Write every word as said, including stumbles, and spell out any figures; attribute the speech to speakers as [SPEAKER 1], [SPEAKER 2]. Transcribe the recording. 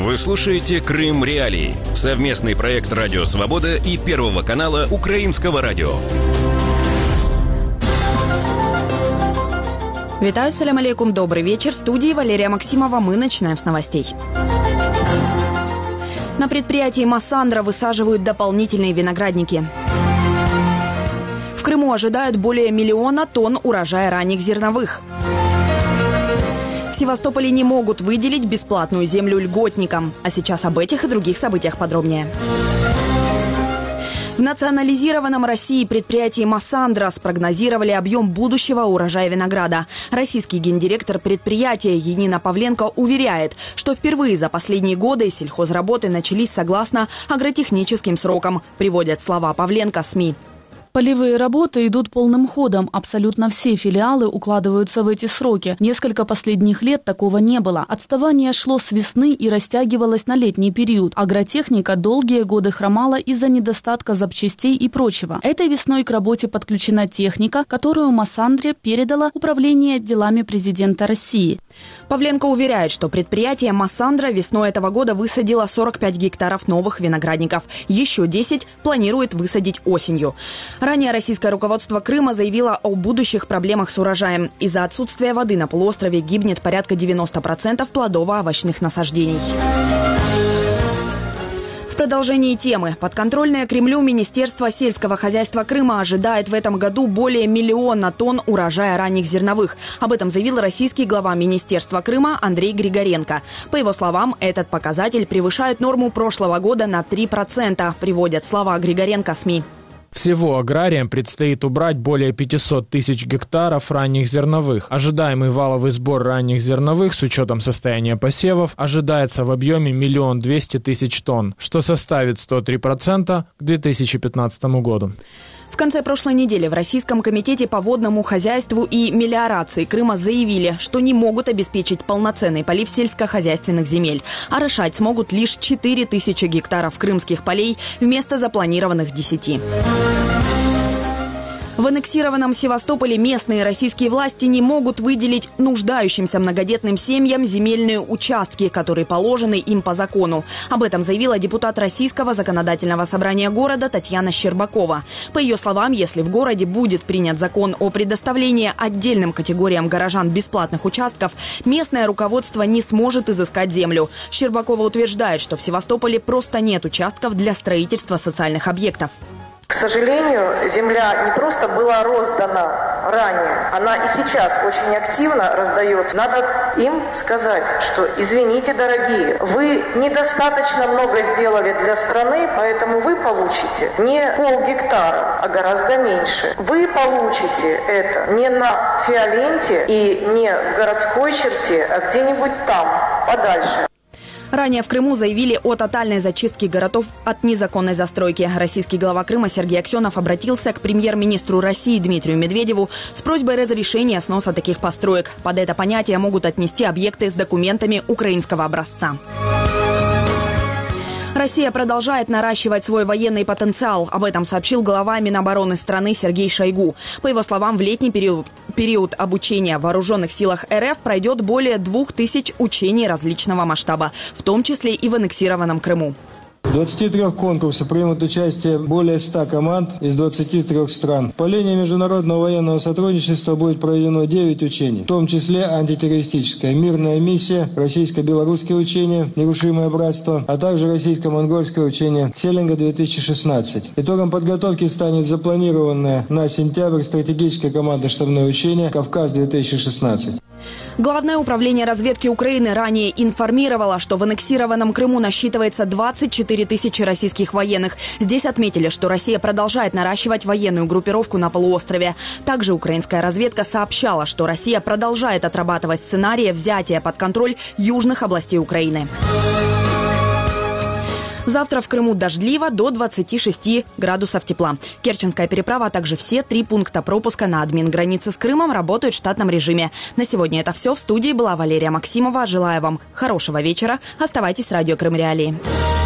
[SPEAKER 1] Вы слушаете «Крым Реалии» – совместный проект «Радио Свобода» и Первого канала Украинского радио.
[SPEAKER 2] Витаю, салям алейкум, добрый вечер. В студии Валерия Максимова. Мы начинаем с новостей. На предприятии Массандра высаживают дополнительные виноградники. В Крыму ожидают более миллиона тонн урожая ранних зерновых. В Севастополе не могут выделить бесплатную землю льготникам. А сейчас об этих и других событиях подробнее. В национализированном России предприятии «Массандра» спрогнозировали объем будущего урожая винограда. Российский гендиректор предприятия Янина Павленко уверяет, что впервые за последние годы сельхозработы начались согласно агротехническим срокам, приводят слова Павленко СМИ.
[SPEAKER 3] Полевые работы идут полным ходом. Абсолютно все филиалы укладываются в эти сроки. Несколько последних лет такого не было. Отставание шло с весны и растягивалось на летний период. Агротехника долгие годы хромала из-за недостатка запчастей и прочего. Этой весной к работе подключена техника, которую Массандре передала Управление делами президента России.
[SPEAKER 2] Павленко уверяет, что предприятие «Массандра» весной этого года высадило сорок пять гектаров новых виноградников. Еще десять планирует высадить осенью. Ранее российское руководство Крыма заявило о будущих проблемах с урожаем. Из-за отсутствия воды на полуострове гибнет порядка девяноста процентов плодово-овощных насаждений. В продолжении темы. Подконтрольное Кремлю Министерство сельского хозяйства Крыма ожидает в этом году более миллиона тонн урожая ранних зерновых. Об этом заявил российский глава Министерства Крыма Андрей Григоренко. По его словам, этот показатель превышает норму прошлого года на три процента, приводят слова Григоренко СМИ.
[SPEAKER 4] Всего аграриям предстоит убрать более пятисот тысяч гектаров ранних зерновых. Ожидаемый валовый сбор ранних зерновых с учетом состояния посевов ожидается в объеме миллион двести тысяч тонн, что составит сто три процента к две тысячи пятнадцатому году.
[SPEAKER 2] В конце прошлой недели в Российском комитете по водному хозяйству и мелиорации Крыма заявили, что не могут обеспечить полноценный полив сельскохозяйственных земель. Орошать смогут лишь четыре тысячи гектаров крымских полей вместо запланированных десяти. В аннексированном Севастополе местные российские власти не могут выделить нуждающимся многодетным семьям земельные участки, которые положены им по закону. Об этом заявила депутат Российского законодательного собрания города Татьяна Щербакова. По ее словам, если в городе будет принят закон о предоставлении отдельным категориям горожан бесплатных участков, местное руководство не сможет изыскать землю. Щербакова утверждает, что в Севастополе просто нет участков для строительства социальных объектов.
[SPEAKER 5] К сожалению, земля не просто была роздана ранее, она и сейчас очень активно раздается. Надо им сказать, что извините, дорогие, вы недостаточно много сделали для страны, поэтому вы получите не полгектара, а гораздо меньше. Вы получите это не на Фиоленте и не в городской черте, а где-нибудь там, подальше.
[SPEAKER 2] Ранее в Крыму заявили о тотальной зачистке городов от незаконной застройки. Российский глава Крыма Сергей Аксенов обратился к премьер-министру России Дмитрию Медведеву с просьбой разрешения сноса таких построек. Под это понятие могут отнести объекты с документами украинского образца. Россия продолжает наращивать свой военный потенциал. Об этом сообщил глава Минобороны страны Сергей Шойгу. По его словам, в летний период, период обучения в вооруженных силах РФ пройдет более двух тысяч учений различного масштаба, в том числе и в аннексированном Крыму.
[SPEAKER 6] В двадцати трёх конкурсах примут участие более ста команд из двадцати трёх стран. По линии международного военного сотрудничества будет проведено девять учений, в том числе антитеррористическая мирная миссия, российско-белорусские учения «Нерушимое братство», а также российско-монгольское учение «Селинга-две тысячи шестнадцать». Итогом подготовки станет запланированное на сентябрь стратегическое командно-штабное учение «Кавказ-две тысячи шестнадцать».
[SPEAKER 2] Главное управление разведки Украины ранее информировало, что в аннексированном Крыму насчитывается двадцать четыре тысячи российских военных. Здесь отметили, что Россия продолжает наращивать военную группировку на полуострове. Также украинская разведка сообщала, что Россия продолжает отрабатывать сценарии взятия под контроль южных областей Украины. Завтра в Крыму дождливо до двадцати шести градусов тепла. Керченская переправа, а также все три пункта пропуска на админгранице с Крымом работают в штатном режиме. На сегодня это все. В студии была Валерия Максимова. Желаю вам хорошего вечера. Оставайтесь с радио Крым Реалии.